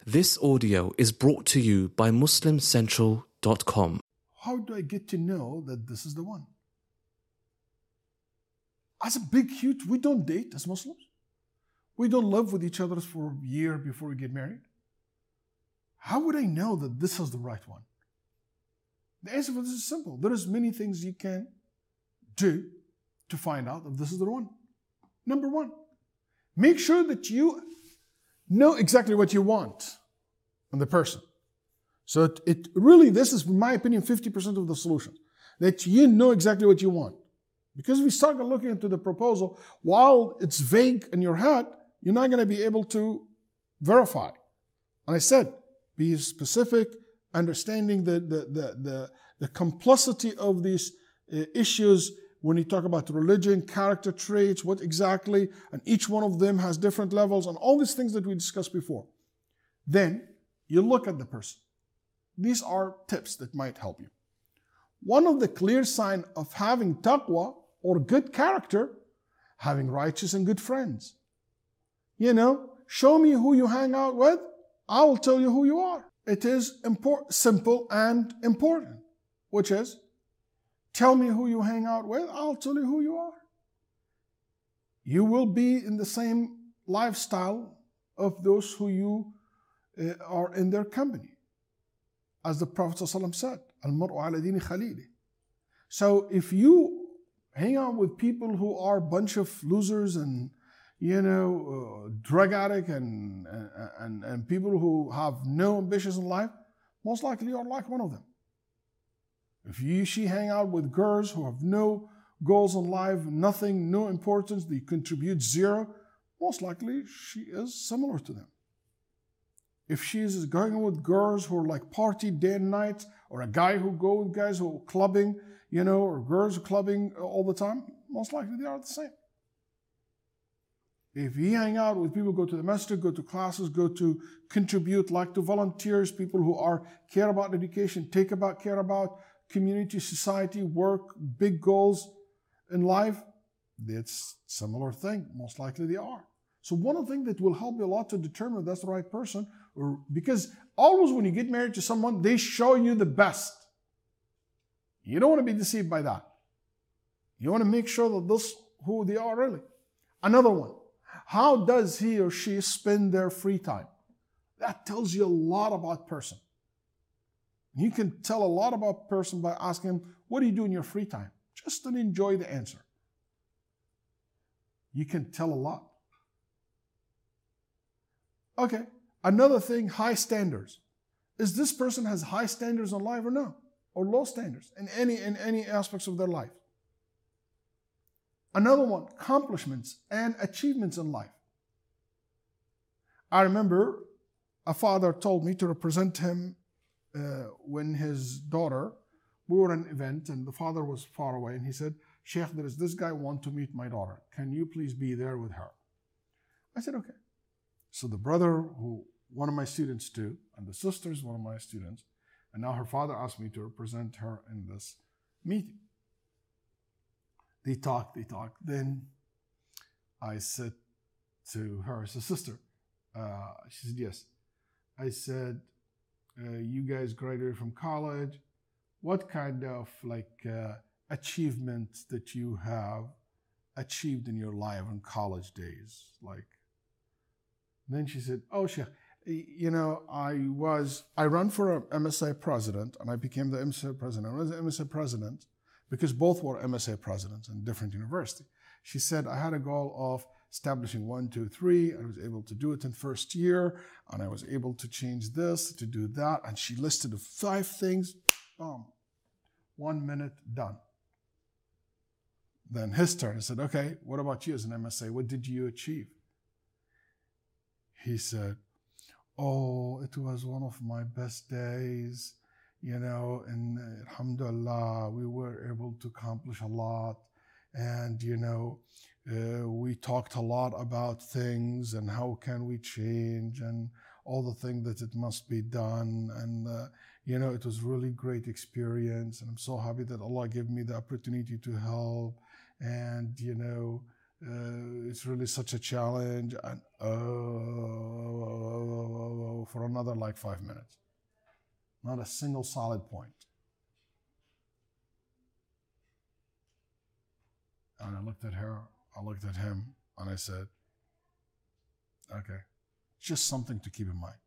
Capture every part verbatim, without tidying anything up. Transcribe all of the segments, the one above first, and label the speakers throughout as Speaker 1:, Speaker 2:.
Speaker 1: This audio is brought to you by Muslim Central dot com.
Speaker 2: How do I get to know that this is the one? As a big, huge, we don't date as Muslims. We don't live with each other for a year before we get married. How would I know that this is the right one? The answer for this is simple. There is many things you can do to find out if this is the one. Number one, make sure that you know exactly what you want in the person. So it, it really, this is, in my opinion, fifty percent of the solution. That you know exactly what you want. Because if we start looking into the proposal, while it's vague in your head, you're not going to be able to verify. And I said, be specific, understanding the, the, the, the, the complexity of these uh, issues when you talk about religion, character traits, what exactly, and each one of them has different levels, and all these things that we discussed before. Then you look at the person. These are tips that might help you. One of the clear signs of having taqwa or good character, having righteous and good friends. You know, show me who you hang out with, I will tell you who you are. It is important, simple and important, which is, tell me who you hang out with, I'll tell you who you are. You will be in the same lifestyle of those who you uh, are in their company. As the Prophet ﷺ said, Al-mar'u ala dini khalili. So if you hang out with people who are a bunch of losers and, you know, uh, drug addict and, and, and people who have no ambitions in life, most likely you are like one of them. If you, she hang out with girls who have no goals in life, nothing, no importance, they contribute zero, most likely she is similar to them. If she is going with girls who are like party day and night, or a guy who go with guys who are clubbing, you know, or girls who are clubbing all the time, most likely they are the same. If you hang out with people who go to the masjid, go to classes, go to contribute, like to volunteers, people who are care about education, take about care about community, society, work, big goals in life, it's a similar thing. Most likely they are. So one of the things that will help you a lot to determine if that's the right person, or because always when you get married to someone, they show you the best. You don't want to be deceived by that. You want to make sure that this is who they are really. Another one, how does he or she spend their free time? That tells you a lot about person. You can tell a lot about a person by asking him, what do you do in your free time? Just to enjoy the answer. You can tell a lot. Okay, another thing, high standards. Is this person has high standards in life or no? Or low standards in any, in any aspects of their life? Another one, accomplishments and achievements in life. I remember a father told me to represent him uh, when his daughter, we were at an event and the father was far away and he said, Sheikh, there is this guy want to meet my daughter. Can you please be there with her? I said, okay. So the brother, who one of my students too, and the sister is one of my students, and now her father asked me to represent her in this meeting. They talked, they talked. Then I said to her, as a sister, uh, she said, yes. I said, uh, you guys graduated from college. What kind of like uh, achievements that you have achieved in your life in college days? Like, then she said, oh, Sheikh, you know, I was, I ran for an M S A president and I became the M S A president. I was the M S A president because both were M S A presidents in different universities. She said, I had a goal of establishing one, two, three. I was able to do it in first year and I was able to change this, to do that. And she listed five things, boom, one minute, done. Then his turn. I said, okay, what about you as an M S A? What did you achieve? He said, oh, it was one of my best days, you know, and uh, alhamdulillah, we were able to accomplish a lot. And, you know, uh, we talked a lot about things and how can we change and all the things that it must be done. And, uh, you know, it was really great experience. And I'm so happy that Allah gave me the opportunity to help. And, you know, uh, it's really such a challenge, and oh, for another like five minutes. Not a single solid point. And I looked at her, I looked at him, and I said, okay, just something to keep in mind.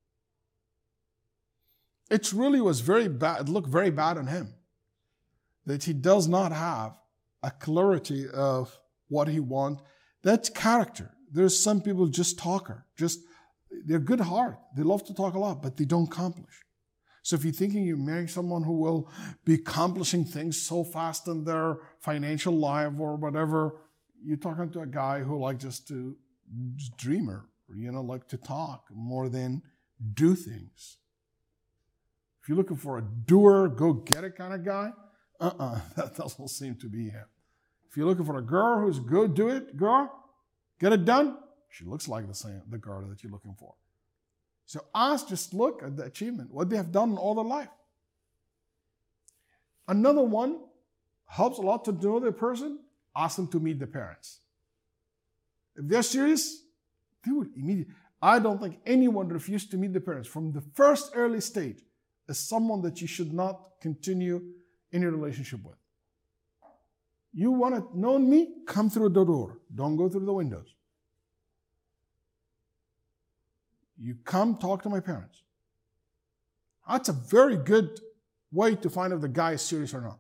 Speaker 2: It really was very bad, it looked very bad on him, that he does not have a clarity of what he wants. That's character. There's some people just talker, just, they're good heart. They love to talk a lot, but they don't accomplish. So if you're thinking you're marrying someone who will be accomplishing things so fast in their financial life or whatever, you're talking to a guy who like just to just dreamer, you know, like to talk more than do things. If you're looking for a doer, go get it kind of guy, uh-uh, that doesn't seem to be him. If you're looking for a girl who's good, do it, girl, get it done, she looks like the same, the girl that you're looking for. So ask, just look at the achievement, what they have done in all their life. Another one helps a lot to know the person, ask them to meet the parents. If they're serious, they would immediately. I don't think anyone refused to meet the parents from the first early stage as someone that you should not continue in your relationship with. You want to know me? Come through the door. Don't go through the windows. You come talk to my parents. That's a very good way to find if the guy is serious or not.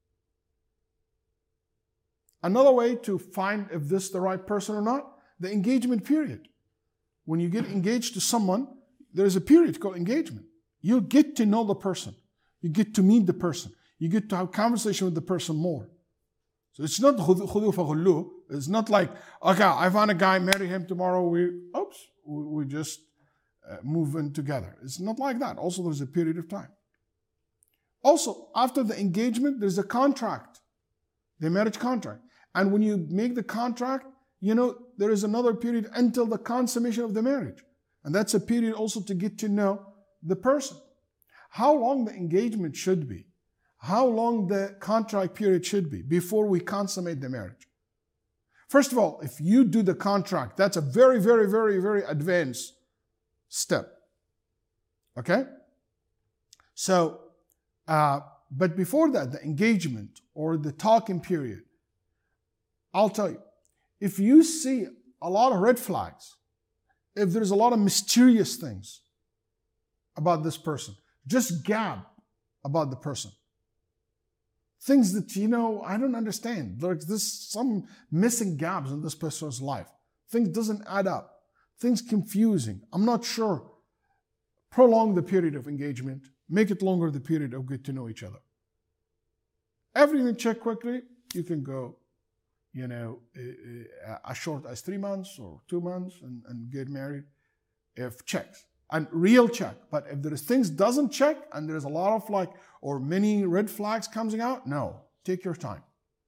Speaker 2: Another way to find if this is the right person or not, the engagement period. When you get engaged to someone, there's a period called engagement. You get to know the person. You get to meet the person. You get to have conversation with the person more. So it's not khudu faghullu. It's not like, okay, I found a guy, marry him tomorrow, we, oops, we, we just uh, move in together. It's not like that. Also, there's a period of time. Also, after the engagement, there's a contract, the marriage contract. And when you make the contract, you know, there is another period until the consummation of the marriage. And that's a period also to get to know the person. How long the engagement should be, how long the contract period should be before we consummate the marriage. First of all, if you do the contract, that's a very, very, very, very advanced step. Okay? So, uh, but before that, the engagement or the talking period, I'll tell you, if you see a lot of red flags, if there's a lot of mysterious things about this person, just gab about the person. Things that, you know, I don't understand. There's this, some missing gaps in this person's life. Things doesn't add up. Things confusing. I'm not sure. Prolong the period of engagement. Make it longer the period of get to know each other. Everything check quickly, you can go, you know, as short as three months or two months and, and get married if checks. And real check. But if there is things doesn't check and there's a lot of like, or many red flags coming out, no, take your time.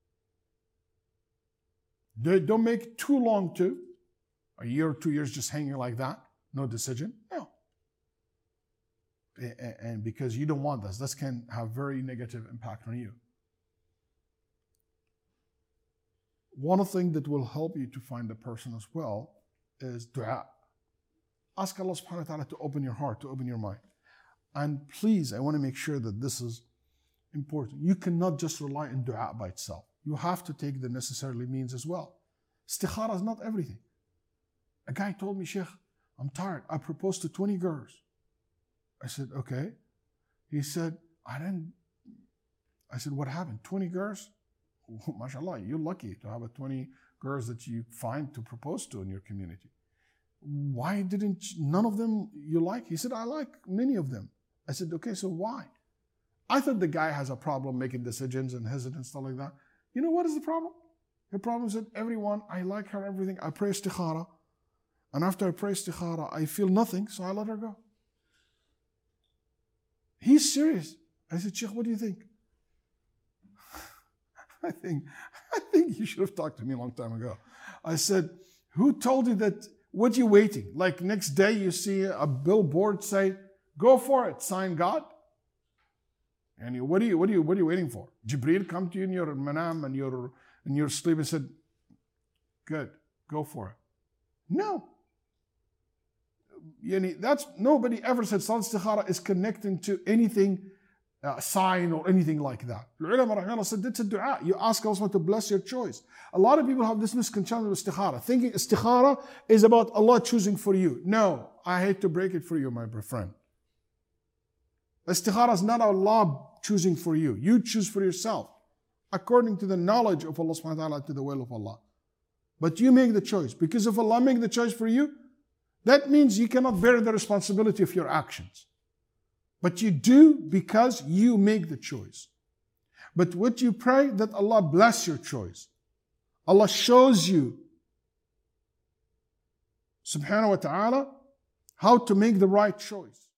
Speaker 2: Don't make it too long too. A year or two years just hanging like that, no decision, no. And because you don't want this, this can have very negative impact on you. One thing that will help you to find a person as well is dua. Ask Allah subhanahu wa ta'ala to open your heart, to open your mind. And please, I want to make sure that this is important. You cannot just rely on dua by itself. You have to take the necessary means as well. Istikhara is not everything. A guy told me, Sheikh, I'm tired. I proposed to twenty girls. I said, okay. He said, I didn't. I said, what happened? twenty girls? Oh, mashallah, you're lucky to have a twenty girls that you find to propose to in your community. Why didn't none of them you like? He said, I like many of them. I said, okay, so why? I thought the guy has a problem making decisions and hesitant stuff like that. You know what is the problem? The problem is that everyone, I like her, everything. I pray istikhara. And after I pray istikhara, I feel nothing, so I let her go. He's serious. I said, Sheikh, what do you think? I think, I think you should have talked to me a long time ago. I said, who told you that? What are you waiting? Like next day you see a billboard say, go for it, sign God. And you, what are you, what are you, what are you waiting for? Jibreel come to you in your manam and your in your sleep and said, good, go for it. No. Yani that's, nobody ever said Salat Istikhara is connecting to anything, uh, sign or anything like that. The ulama rahimahullah said it's a dua. You ask Allah to bless your choice. A lot of people have this misconception with Istikhara, thinking Istikhara is about Allah choosing for you. No, I hate to break it for you, my friend. Istikhara is not Allah choosing for you. You choose for yourself, according to the knowledge of Allah subhanahu wa ta'ala, to the will of Allah. But you make the choice. Because if Allah make the choice for you, that means you cannot bear the responsibility of your actions. But you do because you make the choice. But what you pray, that Allah bless your choice. Allah shows you, subhanahu wa ta'ala, how to make the right choice.